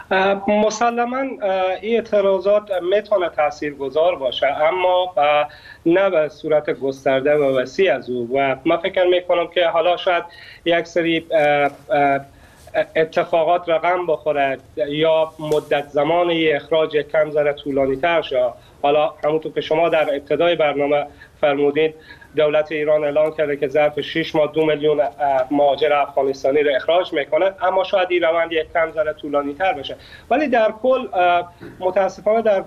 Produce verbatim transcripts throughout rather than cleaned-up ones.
مسلما این اعتراضات میتونه تاثیرگذار باشه، اما نه به صورت گسترده و وسیع از او. و من فکر میکنم که حالا شاید یک سری اتفاقات رقم بخوره یا مدت زمان اخراج کم ذره طولانی تر شه. حالا همونطور که شما در ابتدای برنامه فرمودید، دولت ایران اعلان کرده که ظرف شش ماه دو میلیون مهاجر افغانستانی را اخراج میکنه، اما شاید این روند یک کم ذره طولانی تر بشه. ولی در کل متاسفانه در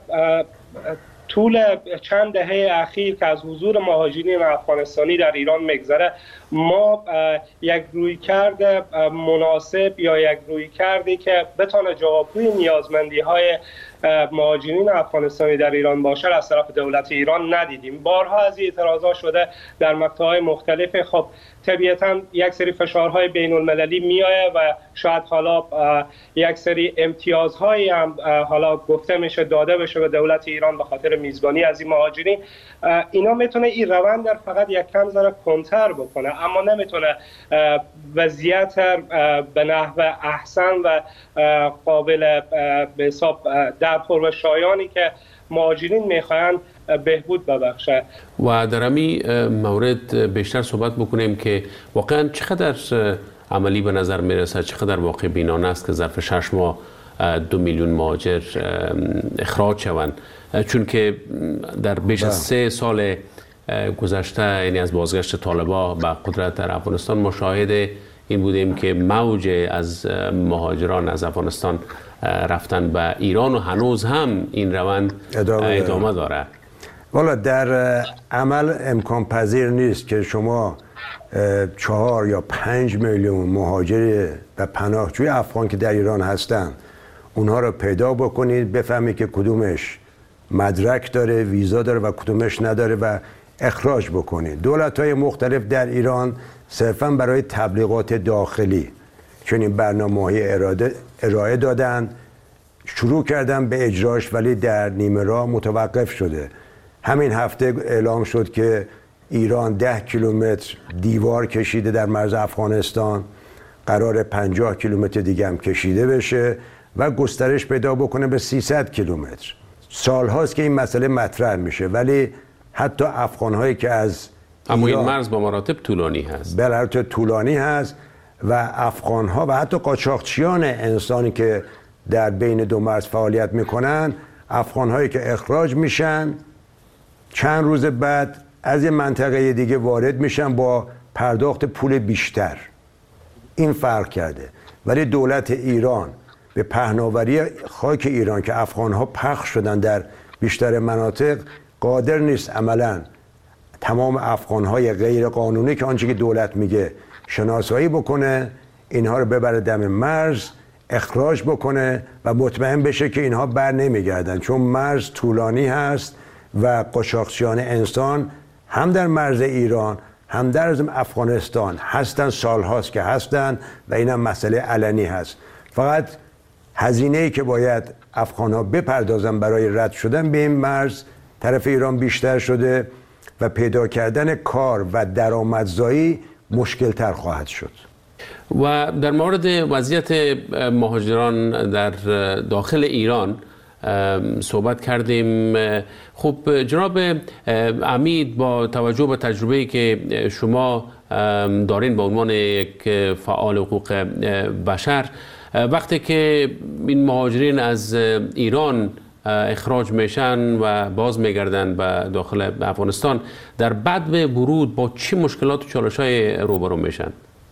طول چند دهه اخیر که از حضور مهاجرین افغانستانی در ایران میگذره، ما یک رویکرد مناسب یا یک رویکردی که بتونه جوابگوی نیازمندی های مهاجرین افغانستانی در ایران باشه از طرف دولت ایران ندیدیم. بارها از این اعتراضات شده در مقطع‌های مختلف. خب طبیعتاً یک سری فشارهای بین المللی میآید و شاید حالا یک سری امتیازهایی هم حالا گفته میشه داده بشه به دولت ایران به خاطر میزبانی از این مهاجرین. اینا میتونه این روند در فقط یک کم ذره کنتر بکنه، اما نمیتونه وضعیت به نحو احسن و قابل به حساب در پرو شایانی که مهاجرین میخواهند بهبود ببخشه. و در همین مورد بیشتر صحبت بکنیم که واقعا چقدر عملی به نظر میرسه، چقدر واقع بینانه است که ظرف شش ماه دو میلیون مهاجر اخراج شوند، چون که در بیش از سه سال گذشته، یعنی از بازگشت طالبان به قدرت در افغانستان، مشاهده این بودیم که موج از مهاجران از افغانستان رفتن به ایران و هنوز هم این روند ادامه, ادامه داره. والا در عمل امکان پذیر نیست که شما چهار یا پنج میلیون مهاجر و پناهجوی افغان که در ایران هستن اونها رو پیدا بکنید، بفهمید که کدومش مدرک داره، ویزا داره و کدومش نداره و اخراج بکنید. دولت‌های مختلف در ایران صرفاً برای تبلیغات داخلی چنین برنامه‌های ارائه دادن، شروع کردن به اجراش، ولی در نیمه راه متوقف شده. همین هفته اعلام شد که ایران ده کیلومتر دیوار کشیده در مرز افغانستان، قرار پنجاه کیلومتر دیگه هم کشیده بشه و گسترش پیدا بکنه به سیصد کیلومتر. سالهاست که این مسئله مطرح میشه، ولی حتی افغان‌هایی که از اما این مرز با مراتب طولانی هست. به مراتب طولانی هست و افغان‌ها و حتی قاچاقچیان انسانی که در بین دو مرز فعالیت میکنن، افغان‌هایی که اخراج میشن چند روز بعد از این منطقه دیگه وارد میشن با پرداخت پول بیشتر. این فرق کرده. ولی دولت ایران به پهناوری خاک ایران که افغان‌ها پخش شدن در بیشتر مناطق قادر نیست عملاً تمام افغان‌های غیر قانونی که آنچه که دولت میگه شناسایی بکنه، اینها رو ببره دم مرز، اخراج بکنه و مطمئن بشه که اینها بر نمیگردن، چون مرز طولانی هست و قاچاقچیان انسان هم در مرز ایران هم در افغانستان هستن، سالهاست که هستن و اینم مسئله علنی هست. فقط هزینه‌ای که باید افغان‌ها بپردازن برای رد شدن به این مرز طرف ایران بیشتر شده و پیدا کردن کار و درآمدزایی مشکل تر خواهد شد. و در مورد وضعیت مهاجران در داخل ایران صحبت کردیم. خب جناب عمید، با توجه به تجربه‌ای که شما دارین به عنوان یک فعال حقوق بشر، وقتی که این مهاجرین از ایران اخراج میشن و باز میگردن به داخل افغانستان، در بعد ورود با چه مشکلات و چالش‌های روبرو میشن؟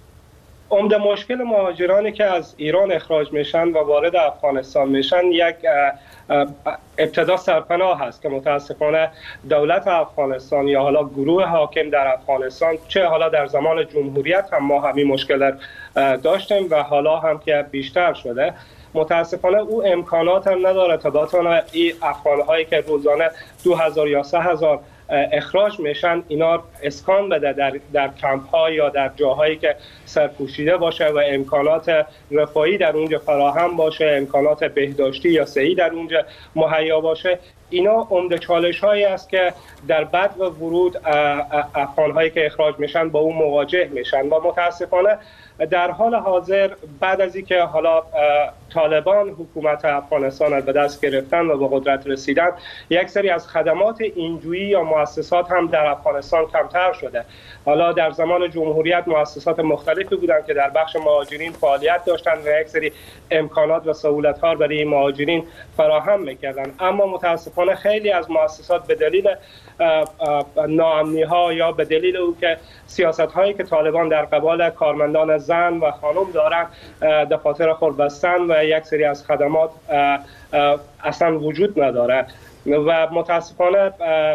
عمده مشکل مهاجرانی که از ایران اخراج میشن و وارد افغانستان میشن یک ابتدا سرپناه هست که متاسفانه دولت افغانستان یا حالا گروه حاکم در افغانستان، چه حالا در زمان جمهوریت هم ما همین مشکل داشتیم و حالا هم که بیشتر شده، متاسفانه او امکانات هم نداره تا بتونه این افغان‌هایی که روزانه دو هزار یا سه هزار اخراج میشن اینا اسکان بده در در کمپ‌ها یا در جاهایی که سرپوشیده باشه و امکانات رفاهی در اونجا فراهم باشه، امکانات بهداشتی یا صحی در اونجا مهیا باشه. اینا عمده چالش هایی است که در بد و ورود افغان هایی که اخراج میشن با اون مواجه میشن و متاسفانه در حال حاضر بعد از اینکه حالا طالبان حکومت افغانستان را به دست گرفتن و به قدرت رسیدن، یک سری از خدمات اینجویی یا مؤسسات هم در افغانستان کمتر شده. حالا در زمان جمهوریت مؤسسات مختلفی بودند که در بخش مهاجرین فعالیت داشتند و یک سری امکانات و سهولت‌ها برای مهاجرین فراهم می‌کردند، اما متاسفانه خیلی از مؤسسات به دلیل ناامنی‌ها یا به دلیل او که سیاست‌هایی که طالبان در قبال کارمندان زن و خانم دارند دفاتر خود بستن و یک سری از خدمات اصلا وجود نداره و متاسفانه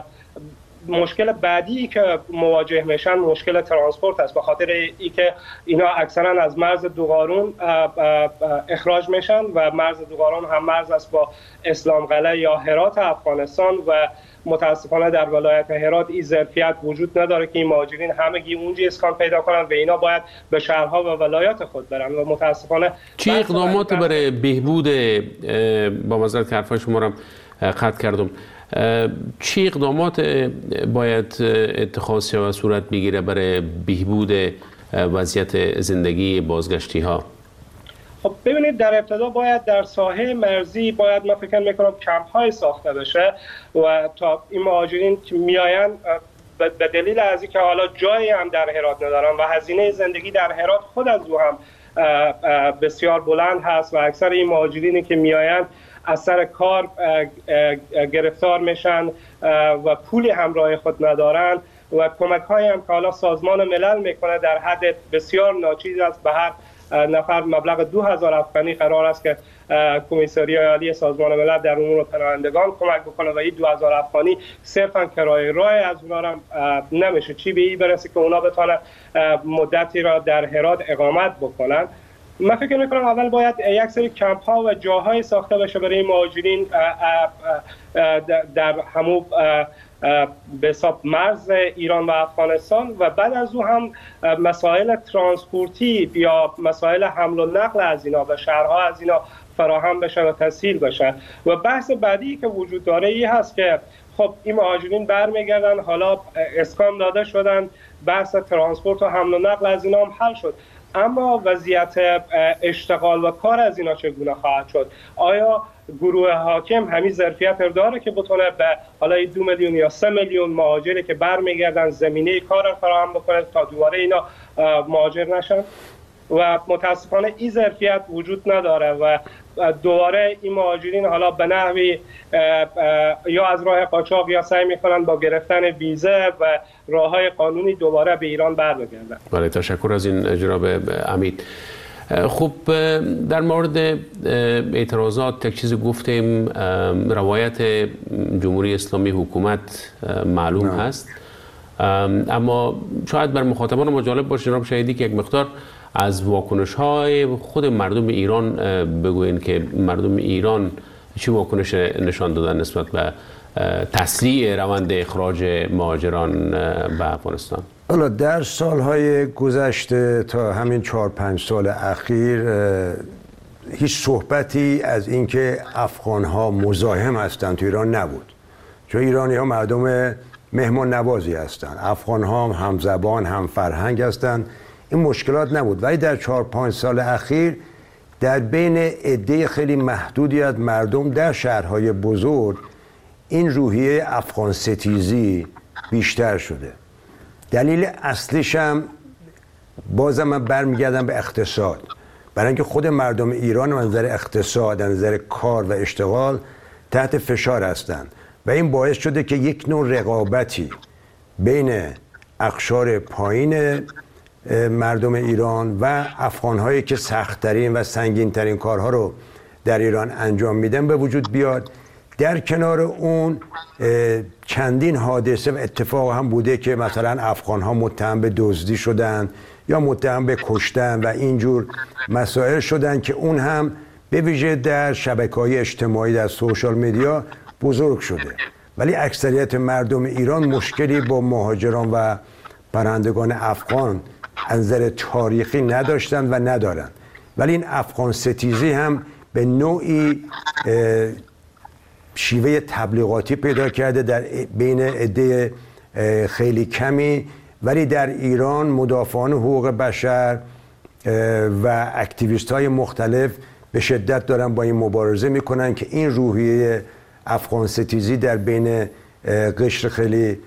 مشکل بعدی که مواجه میشن مشکل ترانسپورت است، به خاطر اینکه اینا اکثرا از مرز دوغارون اخراج میشن و مرز دوغارون هم مرز است با اسلام قلعه یا هرات افغانستان و متاسفانه در ولایت هرات این ظرفیت وجود نداره که این مهاجرین همگی اونجا اسکان پیدا کنن و اینا باید به شهرها و ولایات خود برن و متاسفانه چه اقدامات برای بهبود، با معذرت که حرفای شما رو قطع کردم، چه اقدامات باید اتخاذ و صورت بگیره برای بهبود وضعیت زندگی بازگشتی ها؟ خب ببینید، در ابتدا باید در ساحه مرزی باید من فکر میکنم کمپ های ساخته بشه و تا این مهاجرین که میآیند به دلیل از اینکه حالا جایی هم در هرات ندارن و هزینه زندگی در هرات خود از او هم بسیار بلند هست و اکثر این مهاجرینی که میآیند از سر کار گرفتار میشن و پولی همراه خود ندارن و کمک هایی هم که حالا سازمان ملل میکنه در حد بسیار ناچیز است، به هر نفر مبلغ دو هزار افغانی قرار است که کمیسریای عالی سازمان ملل در امور پناهندگان کمک بکنه و این دو هزار افغانی صرفا کرایه راه از اونا هم نمیشه، چی به این برسه که اونا بتونن مدتی را در هرات اقامت بکنن. من فکر میکنم اول باید یک سری کمپ ها و جاهای ساخته بشه برای مهاجرین در همون به حساب مرز ایران و افغانستان و بعد از او هم مسائل ترانسپورتی یا مسائل حمل و نقل از اینا و شهرها از اینا فراهم بشه و تسهیل بشه. و بحث بعدی که وجود داره این هست که خب این مهاجرین برمیگردن، حالا اسکان داده شدن، بحث ترانسپورت و حمل و نقل از اینا هم حل شد، اما وضعیت اشتغال و کار از اینا چگونه خواهد شد؟ آیا گروه حاکم همین ظرفیت داره که بتونه به حالا دو میلیون یا سه میلیون مهاجری که برمیگردن زمینه کار فراهم بکنه تا دوباره اینا مهاجر نشن؟ و متاسفانه این ظرفیت وجود نداره و دوباره این مهاجرین حالا به نحوی یا از راه قاچاق یا سعی میکنن با گرفتن ویزه و راههای قانونی دوباره به ایران برگردن. بله، تشکر از این جناب حمید. خب در مورد اعتراضات یک چیز گفتیم، روایت جمهوری اسلامی حکومت معلوم نه. هست، اما شاید بر مخاطبان ما جالب باشه جناب شهیدی که یک مقدار از واکنش های خود مردم ایران بگوین که مردم ایران چه واکنش نشان دادن نسبت به تسریع روند اخراج مهاجران به افغانستان. حالا در سالهای گذشته تا همین چهار پنج سال اخیر هیچ صحبتی از اینکه افغان‌ها مزاحم هستند تو ایران نبود، چون ایرانی‌ها مردم مهمان نوازی هستند، افغان‌ها هم همزبان هم فرهنگ هستند، این مشکلات نبود. ولی در چهار پنج سال اخیر در بین عده خیلی محدودی از مردم در شهرهای بزرگ این روحیه افغان ستیزی بیشتر شده. دلیل اصلیش هم بازم من برمیگردم به اقتصاد، برای اینکه خود مردم ایران از نظر اقتصاد، از نظر کار و اشتغال تحت فشار هستند و این باعث شده که یک نوع رقابتی بین اقشار پایین مردم ایران و افغان‌هایی که سخت‌ترین و سنگین‌ترین کارها رو در ایران انجام میدن به وجود بیاد. در کنار اون چندین حادثه و اتفاق هم بوده که مثلا افغان‌ها متهم به دزدی شدن یا متهم به کشتن و اینجور مسائل شدن که اون هم به ویژه در شبکه‌های اجتماعی در سوشال میدیا بزرگ شده. ولی اکثریت مردم ایران مشکلی با مهاجران و پناهندگان افغان از نظر تاریخی نداشتن و ندارن، ولی این افغان ستیزی هم به نوعی شیوه تبلیغاتی پیدا کرده در بین عده خیلی کمی، ولی در ایران مدافعان حقوق بشر و اکتیویست های مختلف به شدت دارن با این مبارزه میکنن که این روحیه افغان ستیزی در بین قشر خیلی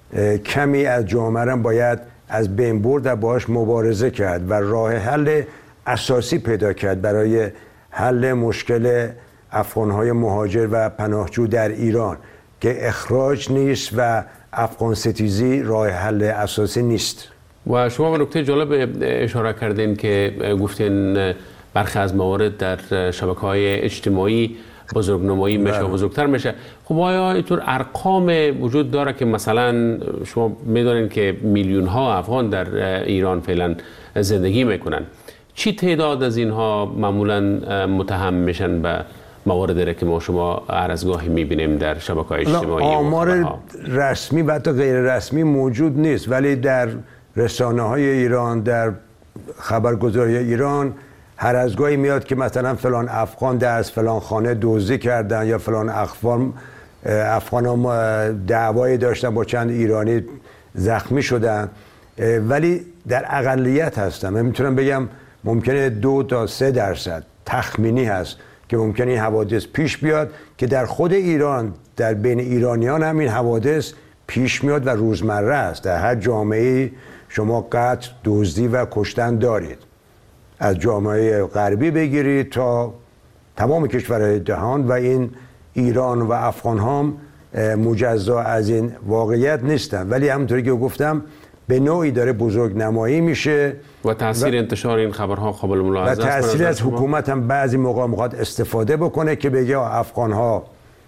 کمی از جامعه باید از بین برد و باهاش مبارزه کرد و راه حل اساسی پیدا کرد برای حل مشکل افغان‌های مهاجر و پناهجو در ایران که اخراج نیست و افغان ستیزی راه حل اساسی نیست. و شما به نکته جالب اشاره کردین که گفتین برخی از موارد در شبکه‌های اجتماعی بزرگنمایی میشه و بزرگتر میشه. خب آیا اینطور ارقام وجود داره که مثلا شما میدونین که میلیون ها افغان در ایران فعلا زندگی میکنن، چی تعداد از اینها معمولا متهم میشن به مواردی که ما شما هر از گاهی میبینیم در شبکه‌های اجتماعی؟ آمار رسمی و حتی غیر رسمی موجود نیست، ولی در رسانه های ایران، در خبرگزاری ایران هر از گاهی میاد که مثلا فلان افغان در از فلان خانه دزدی کردن یا فلان افغان افغان هم دعوایی داشتن با چند ایرانی زخمی شدن، ولی در اقلیت هستن. من میتونم بگم ممکنه دو تا سه درصد تخمینی هست که ممکنه این حوادث پیش بیاد که در خود ایران در بین ایرانیان هم این حوادث پیش میاد و روزمره است. در هر جامعه شما قتل، دزدی و کشتن دارید، از جامعه غربی بگیرید تا تمام کشورهای جهان، و این ایران و افغان هم مجزا از این واقعیت نیستن، ولی همونطوری که گفتم به نوعی داره بزرگ نمایی میشه و تاثیر و انتشار این خبرها قابل ملاحظه است. و تاثیر از حکومت هم بعضی موقع میخواد استفاده بکنه که بگه افغان ها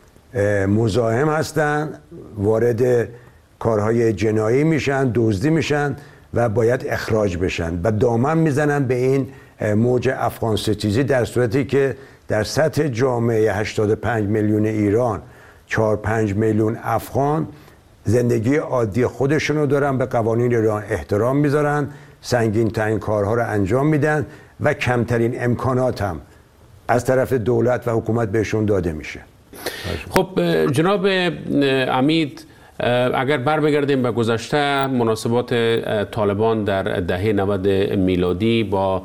مزاحم هستن، وارد کارهای جنایی میشن، دزدی میشن و باید اخراج بشن و دامن میزنن به این موج افغان ستیزی، در صورتی که در سطح جامعه هشتاد و پنج میلیون ایران چهار پنج میلیون افغان زندگی عادی خودشونو دارن، به قوانین ایران احترام میذارن، سنگین ترین کارها رو انجام میدن و کمترین امکانات هم از طرف دولت و حکومت بهشون داده میشه. خب جناب عمید، اگر بر بگردیم به گذشته، مناسبات طالبان در دهه نود میلادی با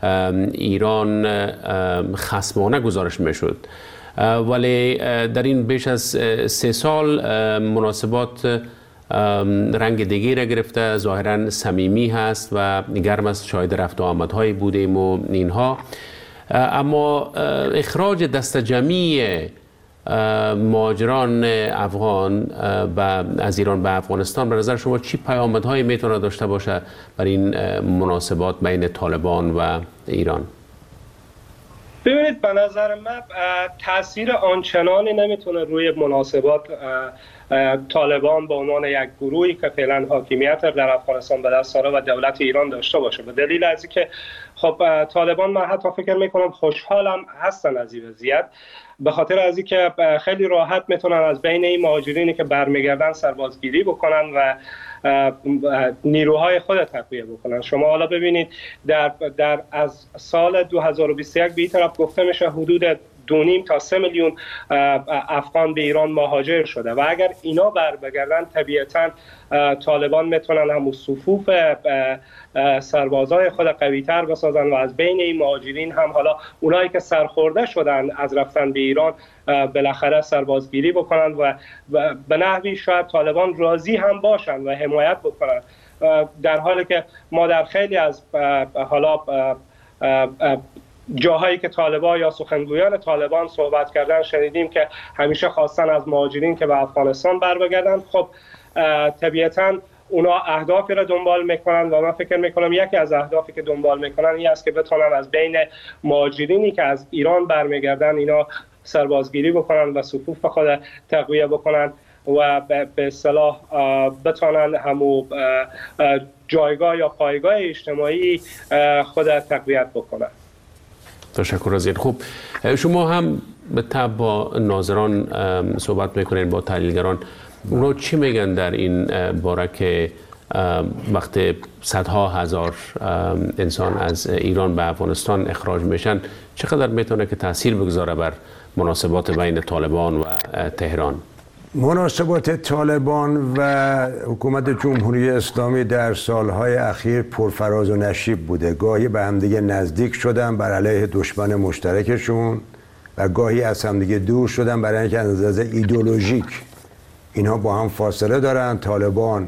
ایران خصمانه گزارش میشد، ولی در این بیش از سه سال مناسبات رنگ دیگری را گرفته، ظاهرا صمیمی هست و گرم از شاهد رفت و آمدهایی بودیم و اینها. اما اخراج دست جمعی مهاجران افغان از ایران به افغانستان به نظر شما چی پیامدهایی میتونه داشته باشه بر این مناسبات بین طالبان و ایران؟ ببینید، به نظر من تاثیر آنچنانی نمیتونه روی مناسبات طالبان به عنوان یک گروهی که فعلا حاکمیت در افغانستان به دست داره و دولت ایران داشته باشه، به دلیل از اینکه خب طالبان من حتی فکر میکنم خوشحالم هستن از این وضعیت، به خاطر از اینکه خیلی راحت میتونن از بین این مهاجرینی که برمیگردن سربازگیری بکنن و نیروهای خود تقویه بکنن. شما حالا ببینید در در از سال دو هزار و بیست و یک به این طرف گفته میشه حدود دو نیم تا سه میلیون افغان به ایران مهاجر شده و اگر اینا بر بگردن طبیعتاً طالبان میتونن هم صفوف سربازای خود قوی‌تر بسازن و از بین این مهاجرین هم حالا اونایی که سرخورده شدن از رفتن به ایران بالاخره سربازگیری بکنن و به نحوی شاید طالبان راضی هم باشن و حمایت بکنن، در حالی که ما در خیلی از حالا جاهایی که طالبان یا سخنگویان طالبان صحبت کردن شنیدیم که همیشه خواستن از مهاجرین که به افغانستان بر بگردن. خب طبیعتاً اونا اهدافی را دنبال میکنن و من فکر میکنم یکی از اهدافی که دنبال میکنن این است که بتونن از بین مهاجرینی که از ایران برمیگردن اینا سربازگیری بکنن و صفوف خود تقویه بکنن و به اصطلاح بتونن همو جایگاه یا پایگاه اجتماعی خود تقویت بکنن. تشکر از این. خوب، شما هم به طب با ناظران صحبت میکنین، با تحلیلگران، اونا چی میگن در این باره که وقتی صدها هزار انسان از ایران به افغانستان اخراج میشن چقدر میتونه که تاثیر بگذاره بر مناسبات بین طالبان و تهران؟ مناسبات طالبان و حکومت جمهوری اسلامی در سالهای اخیر پرفراز و نشیب بوده. گاهی به همدیگه نزدیک شدن بر علیه دشمن مشترکشون و گاهی از همدیگه دور شدن برای اینکه از نظر ایدئولوژیک اینها با هم فاصله دارن. طالبان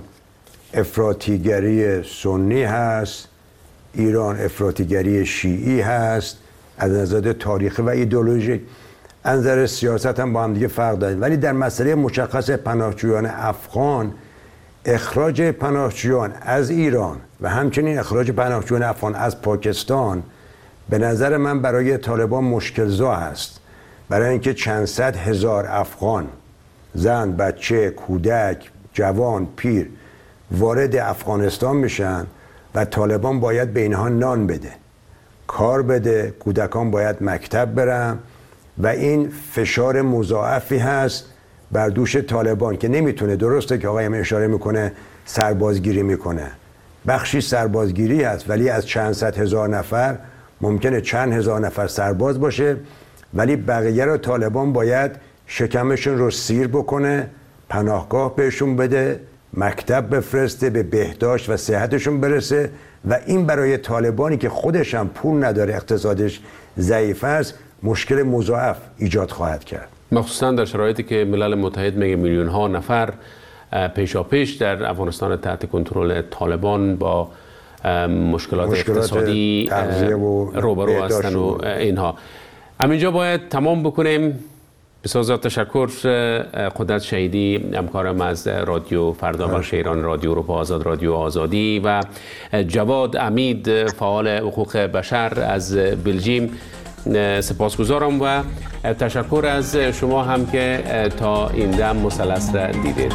افراطیگری سنی هست، ایران افراطیگری شیعی هست. از نظر تاریخی و ایدئولوژیک از نظر سیاست هم با هم دیگه فرق دارن، ولی در مسئله مشخص پناهجویان افغان، اخراج پناهجویان از ایران و همچنین اخراج پناهجویان افغان از پاکستان به نظر من برای طالبان مشکل‌زا است، برای اینکه چند صد هزار افغان، زن، بچه، کودک، جوان، پیر وارد افغانستان میشن و طالبان باید به اینها نان بده، کار بده، کودکان باید مکتب برن و این فشار مضاعفی هست بر دوش طالبان که نمیتونه. درسته که آقایم اشاره میکنه سربازگیری میکنه، بخشی سربازگیری هست، ولی از چند صد هزار نفر ممکنه چند هزار نفر سرباز باشه، ولی بقیه رو طالبان باید شکمشون رو سیر بکنه، پناهگاه بهشون بده، مکتب بفرسته، به بهداشت و صحتشون برسه و این برای طالبانی که خودش هم پول نداره، اقتصادش ضعیف است، مشکل مضاعف ایجاد خواهد کرد. مخصوصا در شرایطی که ملل متحد میگه میلیون ها نفر پیشاپیش در افغانستان تحت کنترل طالبان با مشکلات, مشکلات اقتصادی روبرو هستن و اینها. همینجا باید تمام بکنیم. بسیار زیاد تشکر قدرت شهیدی، همکارم از رادیو فردا بخش ایران، رادیو اروپا آزاد، رادیو آزادی، و جواد امید فعال حقوق بشر از بلژیم. سپاسگزارم و تشکر از شما هم که تا این دم مثلث را دیدید.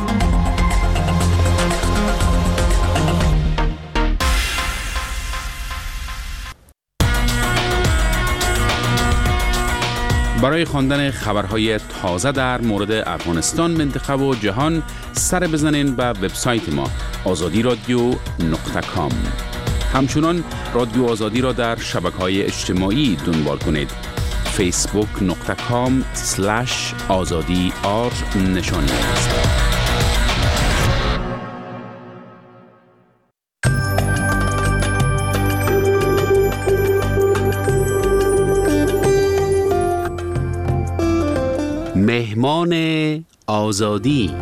برای خواندن خبرهای تازه در مورد افغانستان، منطقه و جهان سر بزنین به وبسایت ما آزادی رادیو نقطه کام. همچنان رادیو آزادی را در شبکه‌های اجتماعی دنبال کنید. فیسبوک نقطه کام سلش آزادی آر نشانی است. مهمان آزادی.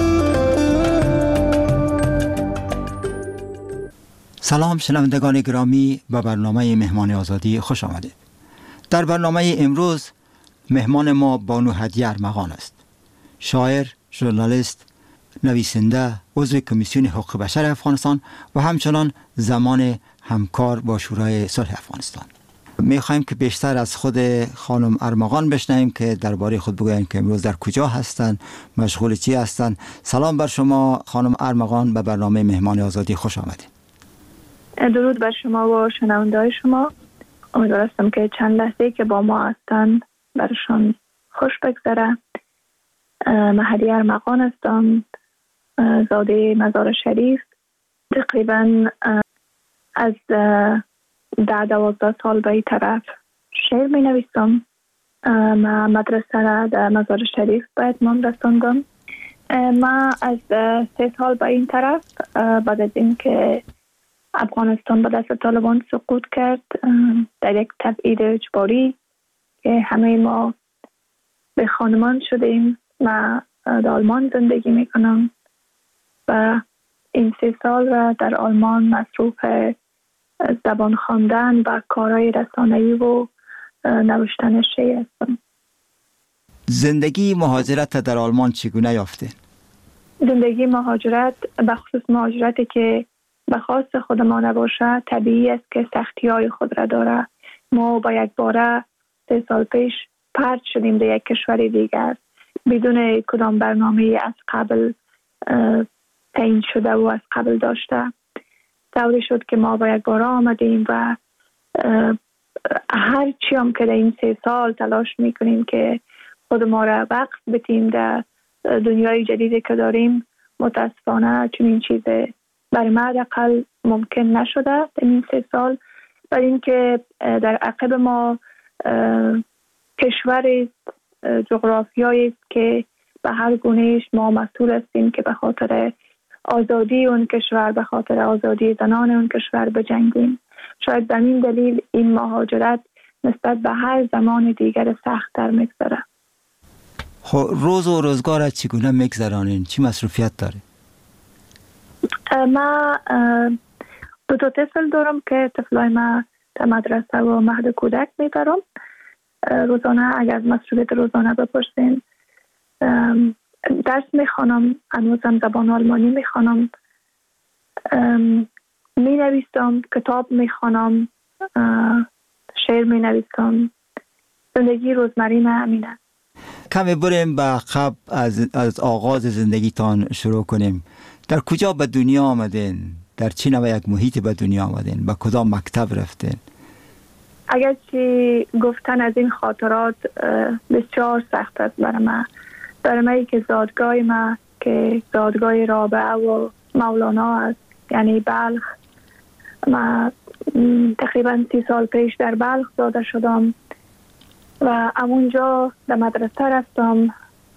سلام شنوندگان گرامی، به برنامه مهمان آزادی خوش آمدید. در برنامه امروز مهمان ما بانو هدیه ارمغان است. شاعر، ژورنالیست، نویسنده، عضو کمیسیون حقوق بشر افغانستان و همچنان زمان همکار با شورای صلح افغانستان. میخوایم که بیشتر از خود خانم ارمغان بشنویم که درباره خود بگویند که امروز در کجا هستند، مشغول چی هستند. سلام بر شما خانم ارمغان، به برنامه مهمان آزادی خوش آمدید. درود بر شما و شنونده‌های شما. امیدوار هستم که چند لحظه که با ما هستند برشان خوش بگذره. من هدیه ارمغان هستم، زاده مزار شریف. تقریبا از ده دوازده سال به این طرف شعر می نویسم. من مدرسه را در مزار شریف به اتمام رساندم. من از سه سال به این طرف، بعد از این که افغانستان به دست طالبان سقوط کرد در یک تبعید اجباری که همه ما به خانمان شدیم، من در آلمان زندگی می کنم و این سه سال را در آلمان مصروف زبان خواندن و کارهای رسانه‌ای و نوشتن شعر هستم. زندگی مهاجرت در آلمان چگونه یافته؟ زندگی مهاجرت، به خصوص مهاجرتی که به خواست خود ما نباشه، طبیعی است که سختی‌های خود را داره. ما با یک باره سه سال پیش پرت شدیم در یک کشور دیگر بدون کدام برنامه از قبل تعیین شده و از قبل داشته. طوری شد که ما با یک باره آمدیم و هر چی هم که در این سه سال تلاش میکنیم که خود ما را وقف بتیم در دنیای جدیدی که داریم، متاسفانه چنین چیزی برای ما حداقل ممکن نشده در این سه سال. برای اینکه در عقب ما کشوری جغرافیایی است که به هر گونهش ما مسئول هستیم که به خاطر آزادی اون کشور، به خاطر آزادی زنان اون کشور بجنگیم. شاید به این دلیل این مهاجرت نسبت به هر زمان دیگر سخت‌تر می‌گذره. خب روز و روزگار چگونه می‌گذرانین؟ چی مصروفیت داره؟ ما دو تا طفل دارم که طفلای ما در مدرسه و مهد کودک میبرم. روزانه اگر از مصروفیت روزانه بپرسین، درس میخوانم، هنوزم زبان آلمانی میخوانم، مینویسم، کتاب میخوانم، شعر مینویسم. زندگی روزمره من همینه. کمی بریم به عقب، از از آغاز زندگیتان شروع کنیم. در کجا به دنیا آمدین؟ در چه نوع یک محیط به دنیا آمدین؟ به کدام مکتب رفتین؟ اگرچه گفتن از این خاطرات بسیار سخت است برای من. برای من که زادگاه ما که زادگاه رابعه و مولانا است، یعنی بلخ. من تقریبا سی سال پیش در بلخ زاده شدم و همونجا در مدرسه رفتم.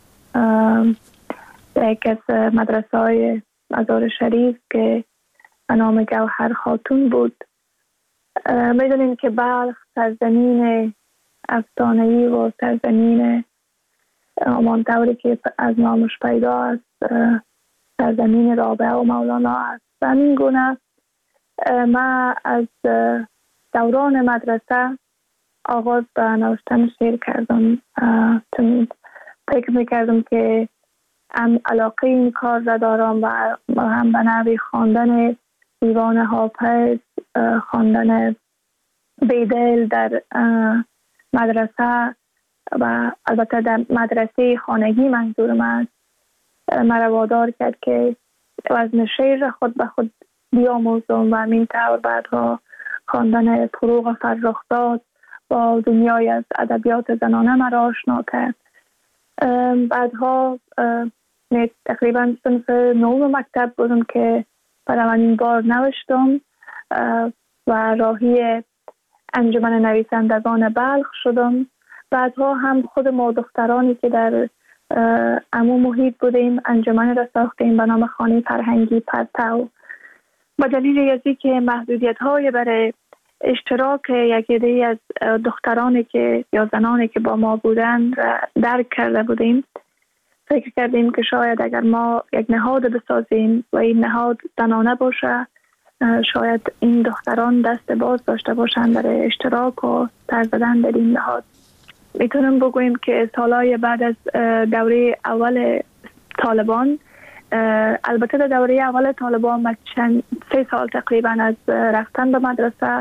در یک از مدرسه های مزار شریف که نام گوهر خاتون بود. میدونیم که بلخ سرزمین افسانه‌ای و سرزمین همانطوری که از نامش پیدا است سرزمین رابعه و مولانا است. و همین گونه من از دوران مدرسه آغاز به نوشتن شعر کردم، چون فکر میکردم که هم علاقه این کار را دارم و هم به نوی خواندن دیوان حافظ، خواندن بیدل در مدرسه و البته در مدرسه خانگی منظورم است، مرا وادار کرد که وزن شعر را خود به خود بیاموزم و همین طور بعدها خواندن فروغ فرخزاد با دنیای از ادبیات زنانه مرا آشنا کرد. بعدها تقریبا صنف نهم مکتب بودم که برای اولین بار نوشتم و راهی انجمن نویسندگان بلخ شدم. بعدها هم خود ما دخترانی که در عموم محیط بودیم انجمن را ساختیم به نام خانه فرهنگی پرتو. با دلیل ازی که محدودیت های برای اشتراک یک عده از دخترانی که یا زنانی که با ما بودند درک کرده بودیم، فکر کردیم که شاید اگر ما یک نهاد بسازیم و این نهاد زنانه باشه، شاید این دختران دست باز داشته باشند در اشتراک و سر زدن در این نهاد. میتونم بگویم که سالهای بعد از دوره اول طالبان، البته در دوره اول طالبان من چند سه سال تقریبا از رفتن به مدرسه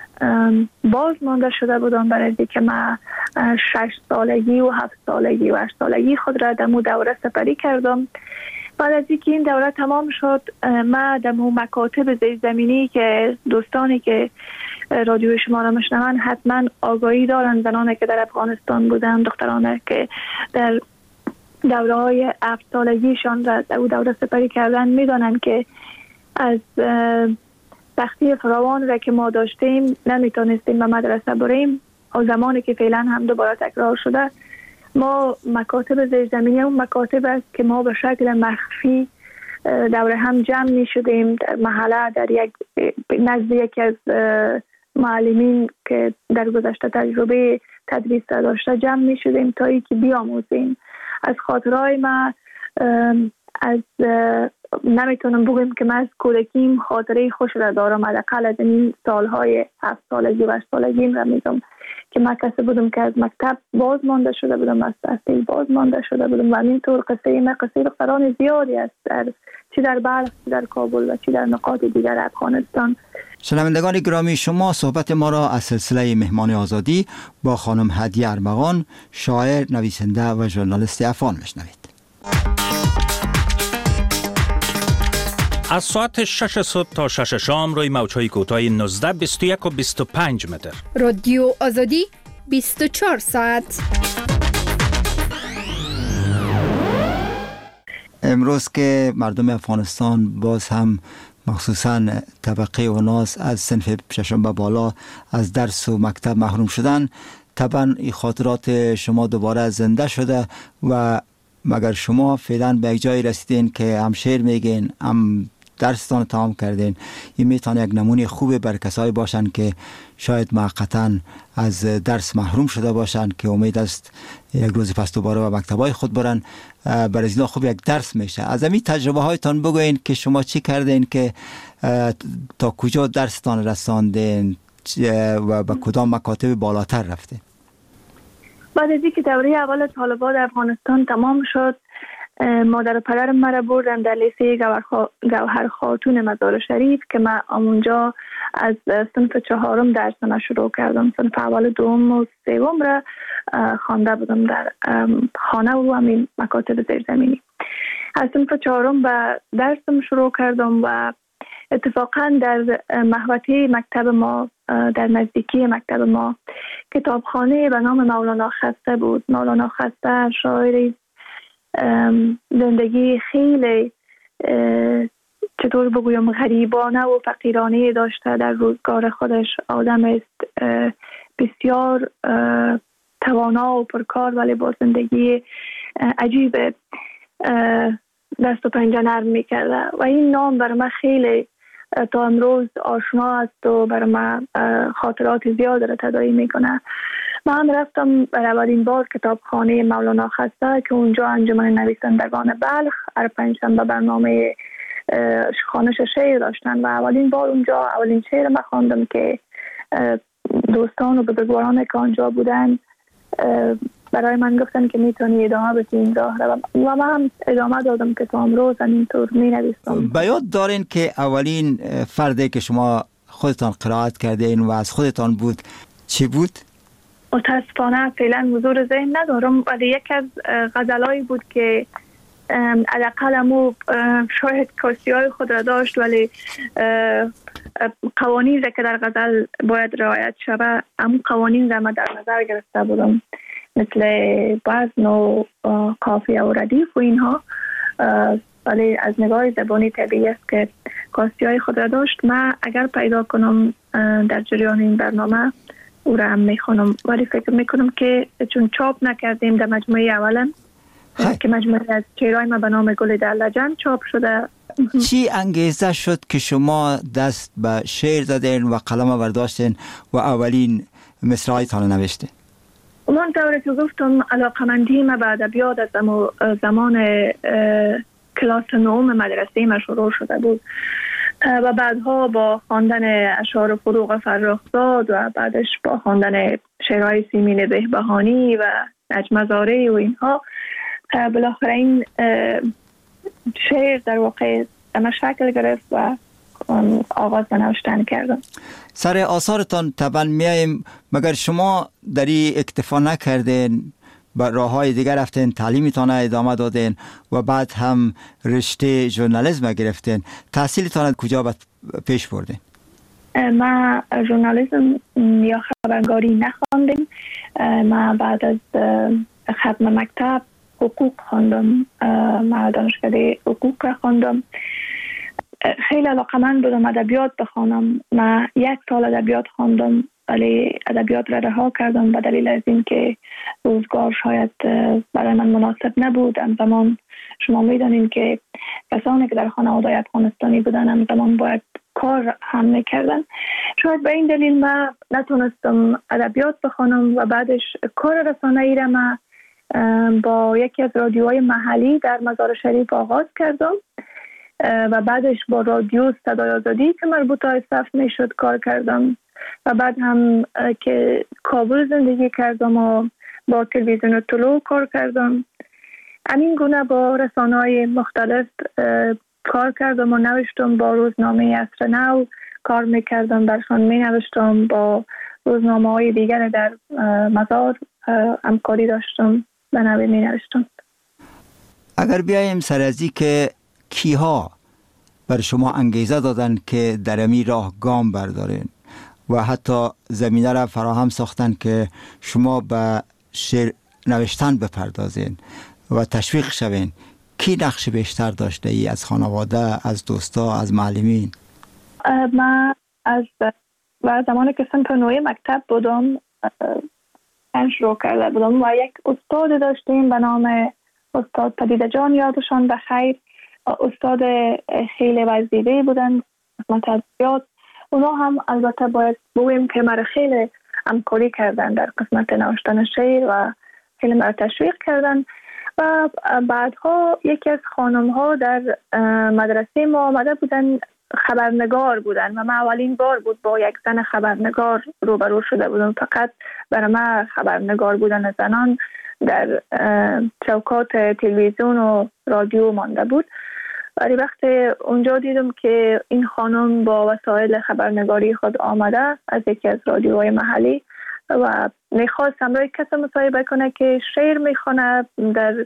باز مانده شده بودم، برای اینکه من شش سالگی و هفت سالگی و هشت سالگی خود را در مو دوره سپری کردم. بعد از اینکه این دوره تمام شد، من در مو مکاتب زیرزمینی که دوستانی که رادیو شما را میشنون حتما آگاهی دارن، زنانی که در افغانستان بودن، دخترانی که در دوره های هفت سالگیشان را در او دوره سپری کردن میدانن که از سختی فراوان را که ما داشتیم نمیتونستیم به مدرسه بریم. و زمانی که فعلا هم دوباره تکرار شده، ما مکاتب زیرزمینی اون مکاتب است که ما به شکل مخفی دوره هم جمع می شدیم در محله، در یک نزد یکی از معلمین که در گذشته تجربه تدریس داشته جمع می شدیم تا ای که بیاموزیم. از خاطرهای ما از نمیتونم بگویم که من از کودکیم خاطره خوش را دارم، حداقل از این سالهای هفت سالگی و هشت سالگیم را میگم که من کسی بودم که از مکتب باز مانده شده بودم، از تحصیل باز مانده شده بودم و همینطور قصه من قصه دختران زیادی است، در چی در بلخ، چی در کابل و چی در نقاط دیگر افغانستان. شنوندگان گرامی، شما صحبت ما را از سلسله مهمان آزادی با خانم هدیه ارمغان، شاعر، نویسنده و ژورنالیست افغان میشنوید. از ساعت شش صبح تا شش شام روی موج‌های کوتاه نوزده، بیست و یک و بیست و پنج متر. رادیو آزادی بیست و چهار ساعت. امروز که مردم افغانستان باز هم مخصوصاً طبقه اوناس از صنف ششم به بالا از درس و مکتب محروم شدن، طبعا این خاطرات شما دوباره زنده شده و مگر شما فعلا به یک جایی رسیدین که هم شعر میگین هم درستان تمام کردین، این میتونه یک نمونه خوبه بر کسایی باشن که شاید موقتا از درس محروم شده باشن که امید است یک روز پس دوباره به مکتبای خود برن. برای اینا خوب یک درس میشه. از همین تجربه هایتان بگوین که شما چی کردین که تا کجا درستان رساندین و به کدام مکاتب بالاتر رفتین؟ بعد از اینکه دوره اول طالبان در افغانستان تمام شد، مادر و پدرم مرا بردن در لیسه گوهر خاتون مزار شریف که من اونجا از صنف چهارم درسم شروع کردم. صنف اول، دوم و سوم را خوانده بودم در خانه و همین مکاتب زیرزمینی. از صنف چهارم به درسم شروع کردم و اتفاقا در محوطه مکتب ما، در نزدیکی مکتب ما، کتابخانه به نام مولانا خسته بود. مولانا خسته شاعری زندگی خیلی چطور بگویم غریبانه و فقیرانه داشته. در روزگار خودش آدم است بسیار توانا و پرکار، ولی با زندگی عجیب دست و پنجه نرم میکرده و این نام برای من خیلی تا امروز آشنا است و برای من خاطرات زیاد را تداعی میکنه. من هم رفتم برای اولین بار کتابخانه مولانا خسته که اونجا انجمن نویسندگان بلخ هر پنجشنبه برنامه خوانش شعر داشتن و اولین بار اونجا اولین شعر من خواندم که دوستان و بزرگواران که آنجا بودن برای من گفتن که میتونی ادامه بدی این راه رو و من هم ادامه دادم که تا امروز اینطور می نویسم. به یاد دارین که اولین فردی که شما خودتان قرائت کردین و از خودتان بود چی بود؟ متاسفانه فعلا حضور ذهن ندارم، ولی یک از غزلایی بود که علاقه مو شاید کاسیای خود را داشت، ولی قوانین را که در غزل باید رعایت شود همون قوانین را من در نظر گرفته بودم، مثل وزن و قافیه و ردیف و اینها، ولی از نگاه زبانی طبیعی است که کاسیای خود را داشت. من اگر پیدا کنم در جریان این برنامه او را هم میخونم، ولی فکر میکنم که چون چاپ نکردیم در مجموعه اولم که مجموعه از شعرهای ما به نام گل در لجن چاپ شده. چی انگیزه شد که شما دست به شعر زدین و قلم برداشتین و اولین مصرعایتان نوشتین؟ من طوری که گفتم علاقمندی ما به ادبیات از زمان کلاس نهم مدرسه ما شروع شده بود و بعدها با خواندن اشعار فروغ فرخزاد و بعدش با خواندن شعرهای سیمین بهبهانی و نجم زاره و اینها بالاخره این شعر در واقع اما شکل گرفت و آغاز به نوشتن کردم. سر آثارتان طبعا میاییم، مگر شما در این اکتفا نکردین با راه های دیگر رفتین، تعلیمتان ادامه دادین و بعد هم رشته ژورنالیسم گرفتین؟ تحصیلتان کجا پیش بردین؟ ما ژورنالیسم یا خبرنگاری نخواندیم. ما بعد از ختم مکتب حقوق خواندم. ما دانشکده حقوق خواندم. خیلی علاقمند بودم ادبیات بخوانم. ما یک سال ادبیات خواندم ولی ادبیات را رها کردم به دلیل از این که روزگار شاید برای من مناسب نبود. همزمان شما میدانید که کسانی که در خانواده افغانستانی بودن همزمان باید کار هم میکردن. شاید به این دلیل من نتونستم ادبیات بخوانم و بعدش کار رسانه‌ای را من با یکی از رادیوهای محلی در مزار شریف آغاز کردم و بعدش با رادیو صدای آزادی که مربوط به صف میشد کار کردم و بعد هم که کابل زندگی کردم و با تلویزیون طلوع کار کردم. همین گونه با رسانه‌های مختلف کار کردم و نوشتم. با روزنامه عصر نو کار میکردم، برشان می نوشتم. با روزنامه های دیگر در مزار همکاری داشتم، به نوی می نوشتم. اگر بیاییم سر ازی که کیها بر شما انگیزه دادن که در امی راه گام بردارین و حتی زمینه را فراهم ساختن که شما به شعر نوشتن بپردازین و تشویق شوین، کی نقش بیشتر داشته ای؟ از خانواده، از دوستا، از معلمین؟ من از و زمانی که صنف نوع مکتب بودم نوشتن شروع کرده بودم و یک استاد داشتیم به نام استاد پدیده جان، یادشان بخیر. استاد خیلی وزیده بودن، قسمت ادبیات. اونا هم البته باید بگویم که مرا خیلی همکاری کردن در قسمت نوشتن شعر و خیلی مرا تشویق کردن. و بعدها یکی از خانم ها در مدرسه ما آمده بودن، خبرنگار بودن و من اولین بار بود با یک زن خبرنگار روبرو شده بودم. فقط برای من خبرنگار بودن زنان در چوکات تلویزیون و رادیو مانده بود. ولی وقتی اونجا دیدم که این خانم با وسایل خبرنگاری خود آمده از یکی از رادیوهای محلی و میخواست همراه کسی مصاحبه کنه که شعر میخونه، در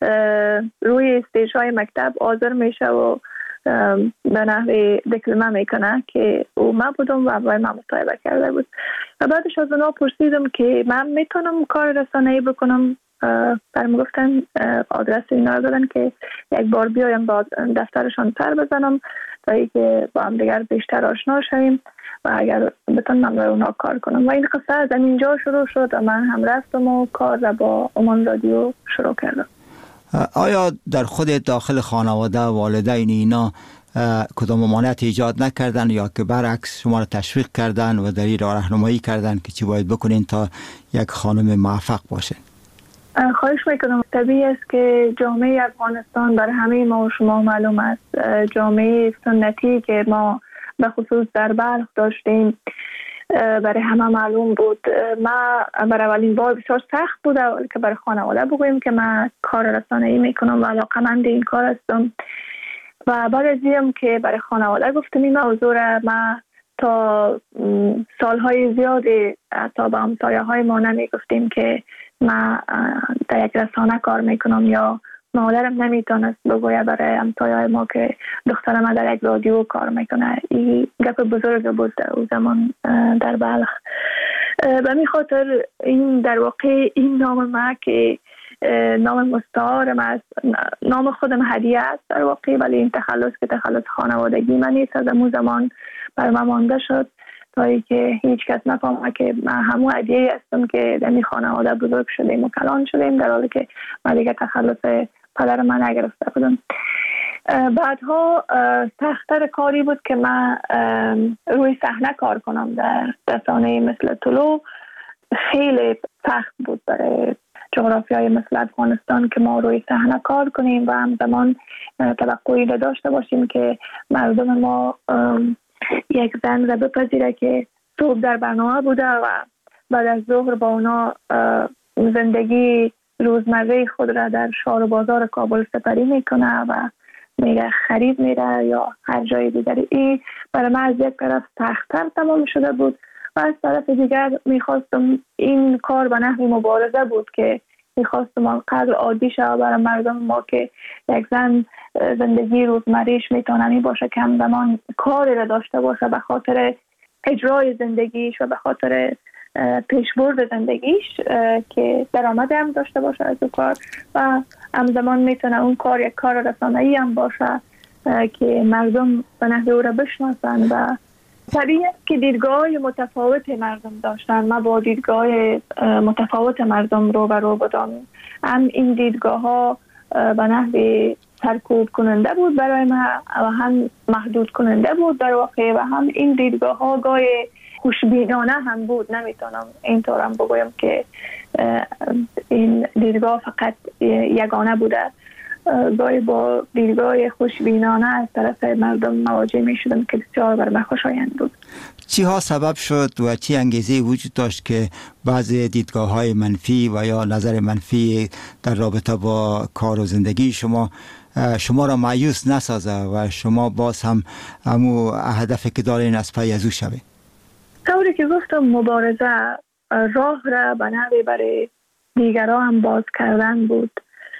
روی استیج های مکتب حاضر میشه و به نحوی دکلمه میکنه که او من بودم و باید من مصاحبه کرده بود. و بعدش از اونا پرسیدم که من میتونم کار رسانه‌ای بکنم. برام گفتن آدرس اینا رو دادن که یک بار بیایم با دفترشان سر بزنم تا اینکه با هم دیگر بیشتر آشنا شویم و اگر بتونم برای اونا کار کنم. و این قصه از اینجا شروع شد و من هم رفتم و کار را با عمان رادیو شروع کردم. آیا در خود داخل خانواده والدین اینا کدام ممانعت ایجاد نکردن یا که برعکس شما را تشویق کردن و در این راهنمایی کردن که چی باید بکنین تا یک خانم موفق باشین؟ خواهش میکنم. طبیعی است که جامعه افغانستان برای همه ما و شما معلوم است، جامعه سنتی که ما به خصوص در بلخ داشتیم برای همه معلوم بود. ما برای اولین بار بسیار سخت بود که برای خانواده بگوییم که من کار رسانه‌ای میکنم و علاقه‌مند این کار هستم. و بعد از اینم که برای خانواده گفتم این موضوع را، ما تا سالهای زیادی حتی به همسایه های ما نمیگفتیم که ما در یک رسانه کار میکنم، یا مادرم نمیتونست بگوید برای همسایه ما که دخترم ما در یک رادیو کار میکنه. این گپ بزرگ بود در اون زمان در بلخ. به می خاطر این در واقع این نام ما که نام مستعارم است، نام خودم هدیه است در واقع، ولی این تخلص که تخلص خانوادگی من نیست، از اون زمان بر من مانده شد تا اینکه هیچ کس نفهمه که من همون هدیه هستم که در این خانواده بزرگ شدیم و کلان شدیم، در حالی که من دیگه تخلص پدر من نگرفته بودم. بعدها سخت‌تر کاری بود که من روی صحنه کار کنم در رسانه مثل طلوع. خیلی سخت بود برای جغرافیای مثل افغانستان که ما روی صحنه کار کنیم و همزمان توقعی داشته باشیم که مردم ما یک زن را بپذیره که صبح در برنامه بوده و بعد از ظهر با اونا زندگی روزمره خود را در شهر و بازار کابل سپری میکنه و میره خرید میره یا هر جای دیگری. این برای من از یک طرف سخت‌تر تمام شده بود و از طرف دیگر میخواستم این کار به نحو مبارزه بود که میخواستم آنقدر عادی شد برای مردم ما که یک زن زندگی روزمریش میتونه باشه که همزمان کاری را داشته باشه به خاطر اجرای زندگیش و به خاطر پیشبرد زندگیش که درآمد هم داشته باشه از اون کار و همزمان میتونه اون کار یک کار رسانه‌ای هم باشه که مردم به نحو او را بشناسن. و طبیعی است که دیدگاه متفاوت مردم داشتن. ما با دیدگاه متفاوت مردم رو برو بودم. هم این دیدگاه ها به نحو سرکوب کننده بود برای ما و هم محدود کننده بود در واقع، و هم این دیدگاه ها گاه خوشبینانه هم بود. نمیتونم اینطور هم بگویم که این دیدگاه فقط یگانه بوده. گاهی با دیدگاه خوشبینانه از طرف مردم مواجه می شدم که بسیار بر من خوشایند بود. چی ها سبب شد و چی انگیزه وجود داشت که بعضی دیدگاه های منفی و یا نظر منفی در رابطه با کار و زندگی شما شما را مایوس نسازه و شما باز هم همو هدفی که دارین از پی از او شوید؟ طوری که گفتم مبارزه راه را به نحوی برای دیگران هم باز کردن بود.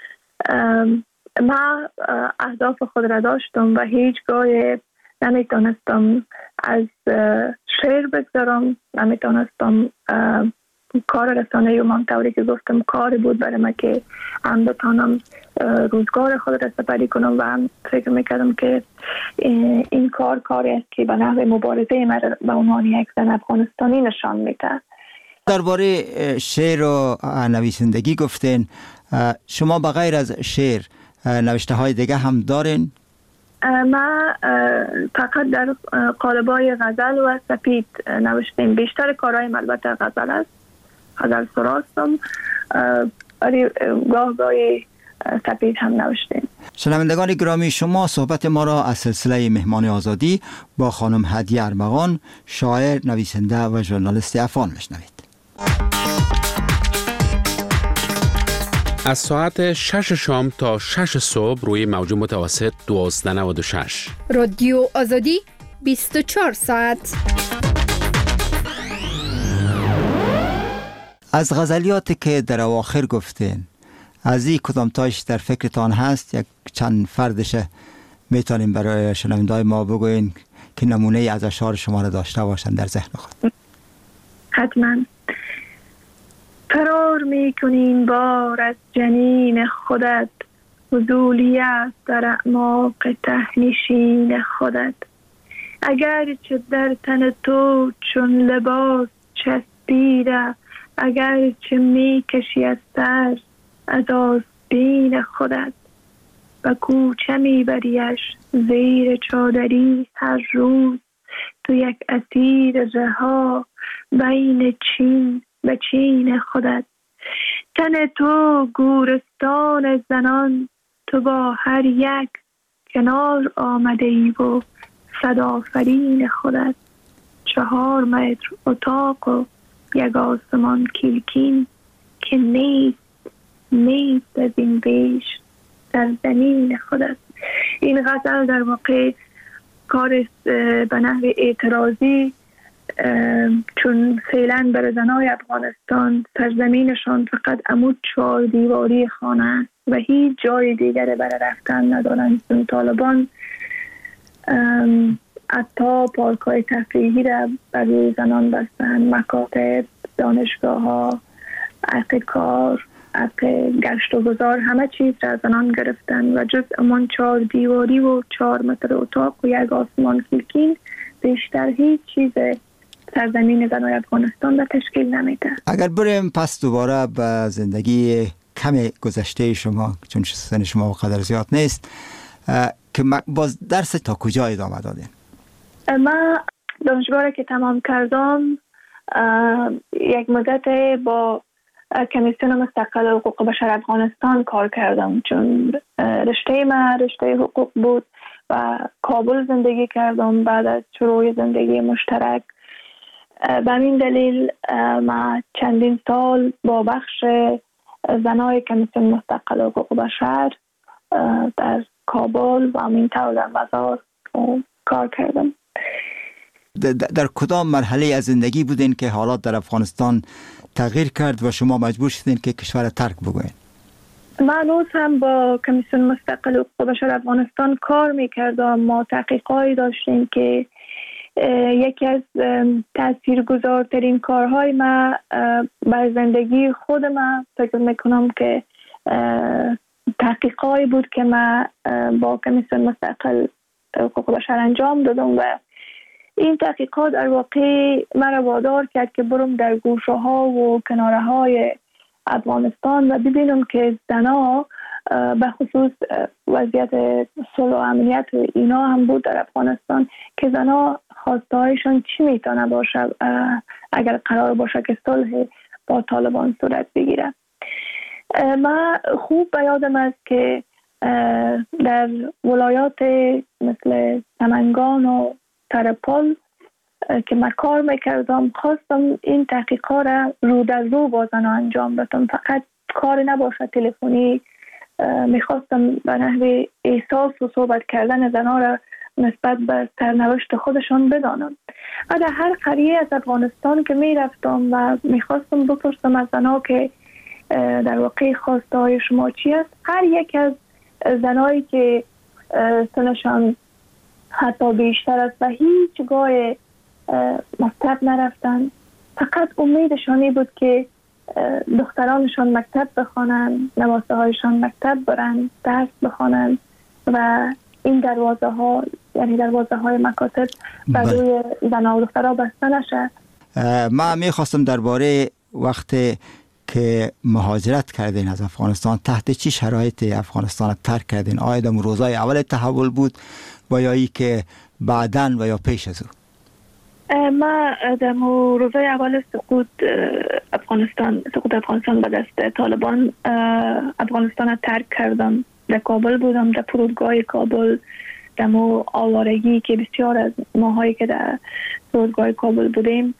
ما اهداف خود را داشتم و هیچگاه نمیتونستم از شعر بگذارم، نمیتونستم کار رسانه‌ای و من طوری که گفتم کاری بود برای من که هم بتانم روزگار خود را سپری کنم و هم فکر میکردم که این کار کاری است که به نحو مبارزه من به عنوان یک زن افغانستانی نشان میده. درباره شعر و نویسندگی گفتین، شما بغیر از شعر نوشته های دیگه هم دارین؟ ما فقط در قالب‌های غزل و سپید نوشتیم. بیشتر کارهای البته غزل است، غزل سراستم، ولی گاه گاهی سپید هم نوشتیم. شنوندگان گرامی، شما صحبت ما را از سلسله مهمان آزادی با خانم هدیه ارمغان، شاعر، نویسنده و ژورنالیست افغان میشنوید. از ساعت شش شام تا شش صبح روی موج متوسط دوازده نود و شش. رادیو آزادی بیست و چهار ساعت. از غزلیاتی که در اواخر گفتین، از این کدام تایش در فکرتان هست؟ یک چند فردش میتونیم برای شنونده‌های ما بگوین که نمونه از اشعار شما را داشته باشن در ذهن خود. حتما. فرار میکنین بار از جنین خودت، فضولی است در اعماق تهنشین خودت. اگر چه در تن تو چون لباس چسبیده، اگر چه میکشی از سر از آستین خودت. و کوچه میبریش زیر چادری هر روز، تو یک اسیر رها بین چین و چین خودت. تن تو گورستان زنان، تو با هر یک کنار آمده ای و صد آفرین خودت. چهار متر اتاق و یک آسمان کلکین، که نیست نیست از این بیش در زمین خودت. این غزل در واقع کار به نحو اعتراضی، چون فعلا برای زنای افغانستان سرزمینشان فقط عمود چهار دیواری خانه است و هیچ جای دیگر برای رفتن ندارند. چون طالبان حتی پارک‌های تفریحی را برای زنان بستن، مکاتب، دانشگاه ها، حق کار، حق گشت و گذار، همه چیز را از زنان گرفتن و جز امان چهار دیواری و چهار متر اتاق و یک آسمان کلکین بیشتر هیچ چیز سرزمین زنای افغانستان را تشکیل نمیده. اگر بریم پس دوباره به زندگی کم گذشته شما، چون سن شما قدر زیاد نیست، که باز درس تا کجا ادامه دادین؟ من دانشگاه که تمام کردم یک مدت با کمیسیون مستقل حقوق بشر افغانستان کار کردم، چون رشته من رشته حقوق بود و کابل زندگی کردم بعد از شروع زندگی مشترک. به این دلیل من چندین سال با بخش زنای کمیسیون مستقل حقوق بشر در کابل و همین طور در مزار کار کردم. در کدام مرحله از زندگی بودین که حالات در افغانستان تغییر کرد و شما مجبور شدین که کشور ترک بگوین؟ من هنوز هم با کمیسیون مستقل حقوق بشر افغانستان کار میکردم. ما تحقیقاتی داشتیم که یکی از تاثیرگذارترین کارهای ما بر زندگی خود ما فکر میکنم که تحقیقاتی بود که ما با کمیسیون مستقل حقوق بشر انجام دادم و این تحقیقات در واقع مرا وادار کرد که برم در گوشه ها و کناره های افغانستان و ببینم که زنها به خصوص وضعیت صلح و امنیت و اینا هم بود در افغانستان، که زنها خواسته هایشان چی میتونه باشه اگر قرار باشه که صلح با طالبان صورت بگیره. من خوب به یادم است که در ولایات مثل سمنگان و ترپال که من کار میکردم خواستم این تحقیقات را رو در رو با زنها انجام بدم، فقط کار نباشه تلفنی. میخواستم به نحو احساس و صحبت کردن زنها را نسبت به سرنوشت خودشان بدانم. و در هر قریه از افغانستان که میرفتم و میخواستم بپرسم از زنها که در واقع خواسته های شما چی است، هر یک از زنهایی که سنشان حتی بیشتر است و هیچ گاه مکتب نرفتن، فقط امیدشانی بود که دخترانشان مکتب بخوانند، نواسه هایشان مکتب برن، درس بخوانند و این دروازه ها، یعنی دروازه های مکاتب برای زنها و دخترها بسته نشد. من میخواستم درباره وقتی که مهاجرت کردین از افغانستان تحت چی شرایطی افغانستان ترک کردین؟ آیا در روزای اول تحول بود و یا ای که بعداً و یا پیش از او؟ ما در روزای اول سقوط افغانستان سقوط افغانستان به دست طالبان افغانستان ترک کردم. در کابل بودم، در فرودگاه کابل، در مو آوارگی که بسیار از ماهایی که در فرودگاه کابل بودیم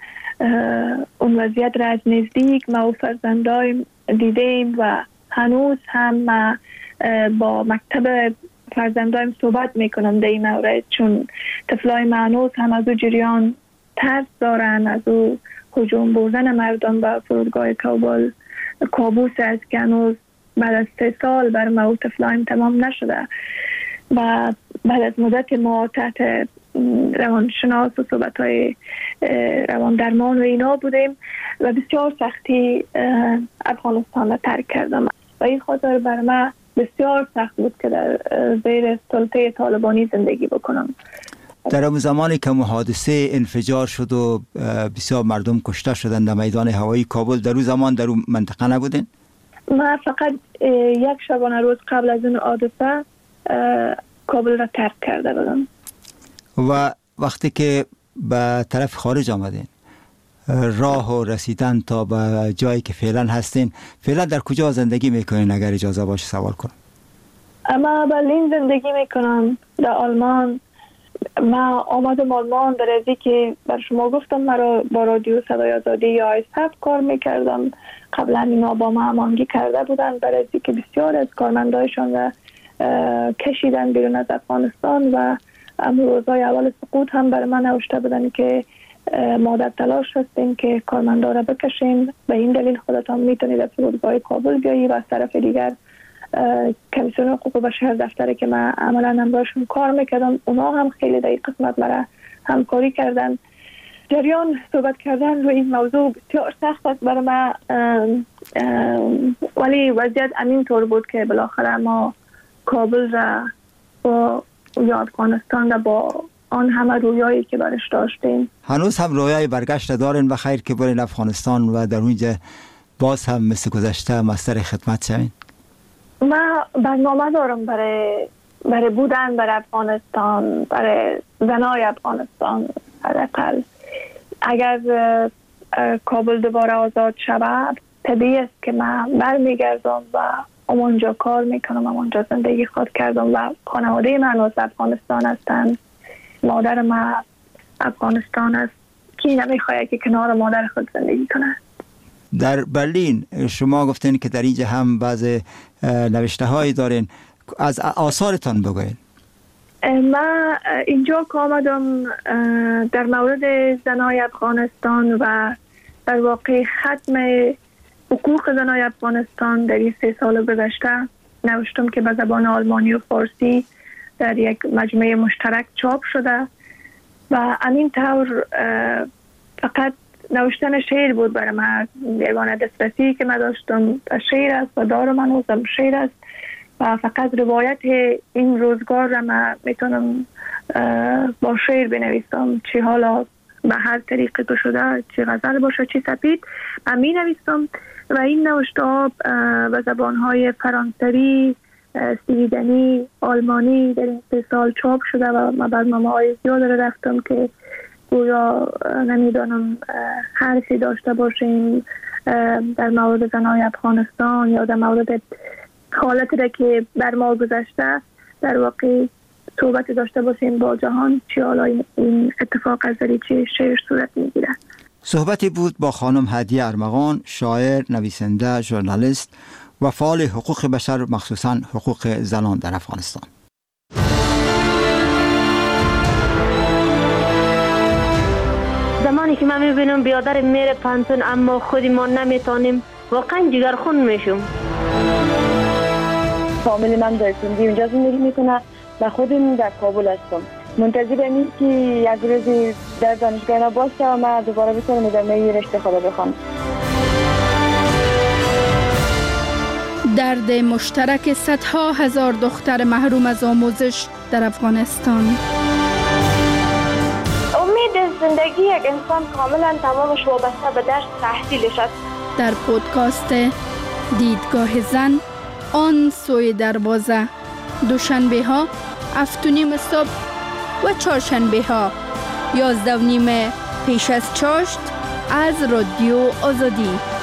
اون وضعیت را از نزدیک ما و فرزندایم دیدیم و هنوز هم ما با مکتب فرزندایم صحبت میکنم در این مورد، چون طفلای ما هنوز هم از او جریان ترس دارن، از او هجوم بردن مردم به فرودگاه کابل کابوس است که هنوز بعد از سه سال بر ما و طفلایم تمام نشده و بعد از مدت ما تحت روانشناس و صحبت های روان درمان و اینا بودیم و بسیار سختی افغانستان را ترک کردم و این خاطر بر ما بسیار سخت بود که در زیر سلطه طالبانی زندگی بکنم. در اون زمانی که حادثه انفجار شد و بسیار مردم کشته شدند در میدان هوایی کابل، در اون زمان در اون منطقه نبودین؟ ما فقط یک شبانه روز قبل از این حادثه کابل را ترک کرده بودم. و وقتی که به طرف خارج آمدین، راه و رسیدن تا به جایی که فعلا هستین، فعلا در کجا زندگی میکنین اگر اجازه باشه سوال کنم؟ اما برلین زندگی میکنم، در آلمان. ما آمدم آلمان در ازی که بر شما گفتم مرا با رادیو صدای آزادی یا آیس هفت کار میکردم. قبلا اینا با ما همانگی کرده بودن در ازی که بسیار از کارمندایشان را کشیدن بیرون از افغانستان و روزای اول سقوط هم برای من نوشته بودن که ما در تلاش هستیم که کارمندا را بکشیم، به این دلیل خودتان میتونید از فرودگاه کابل بیایی و از طرف دیگر کمیسیون حقوق بشر دفتری که من عملا هم باشون کار میکردم اونا هم خیلی در این قسمت مرا همکاری کردن. جریان صحبت کردن روی این موضوع بسیار سخت است برای من، ولی وضعیت همین طور بود که بالاخره ما کابل را با یا افغانستان را با آن همه رویایی که برش داشتیم. هنوز هم رویای برگشت دارین و خیر که برین افغانستان و در اونجا باز هم مثل گذشته مستر خدمت شوین؟ ما برنامه دارم برای برای بودن برای افغانستان، برای زنای افغانستان. حداقل اگر کابل دوباره آزاد شود طبیعی است که من برمیگردم و اونجا کار میکنم، اونجا زندگی خود کردم و خانواده من از افغانستان هستند. مادر من افغانستان است که نمیخواهد که کنار مادر خود زندگی کنه. در برلین شما گفتین که در اینجا هم بعض نوشته هایی دارین، از آثارتان بگوین. من اینجا که آمدم در مورد زنای افغانستان و در واقع ختم حقوق زنای افغانستان در این سه سال گذشته نوشتم که به زبان آلمانی و فارسی در یک مجموعه مشترک چاپ شده و همین طور فقط نوشتن شعر بود برای من، یگانه دسترسی که من داشتم شعر است و دارم هنوزم شعر است و فقط روایت این روزگار را من میتونم با شعر بنویسم، چه حالا به هر طریقی که شده، چه غزل باشه چه سپید من می نویسم و این نوشته ها به زبانهای فرانسوی، سویدنی، آلمانی در این سه سال چاپ شده و من برنامه های زیاد را رفتم که گویا نمیدانم حرفی داشته باشیم در مورد زنای افغانستان یا در مورد حالتی را که بر ما گذشته در واقع صحبت داشته باشیم با جهان، چه حالا این اتفاق از دریچه شعر صورت میگیره. صحبتی بود با خانم هدیه ارمغان، شاعر، نویسنده، ژورنالیست و فعال حقوق بشر، مخصوصاً حقوق زنان در افغانستان. زمانی که من میبینم بیادر میره پانتون اما خودی ما نمیتونیم، واقعا جگرخون میشم. فامیل من در سندی اونجا زندگی میکنه و خودم در کابل هستم. منتظر اینیم که یک روزی در دانشگاه باشه و من دوباره بتونم ادامه رشته خود بخوام. درد مشترک صدها هزار دختر محروم از آموزش در افغانستان. امید زندگی یک انسان کاملا تمامش وابسته به درس تحصیلش است. در پودکاست دیدگاه زن آن سوی دروازه، دوشنبه ها هفت و نیم صبح و چهارشنبه ها یازده و نیم پیش از چاشت از رادیو آزادی.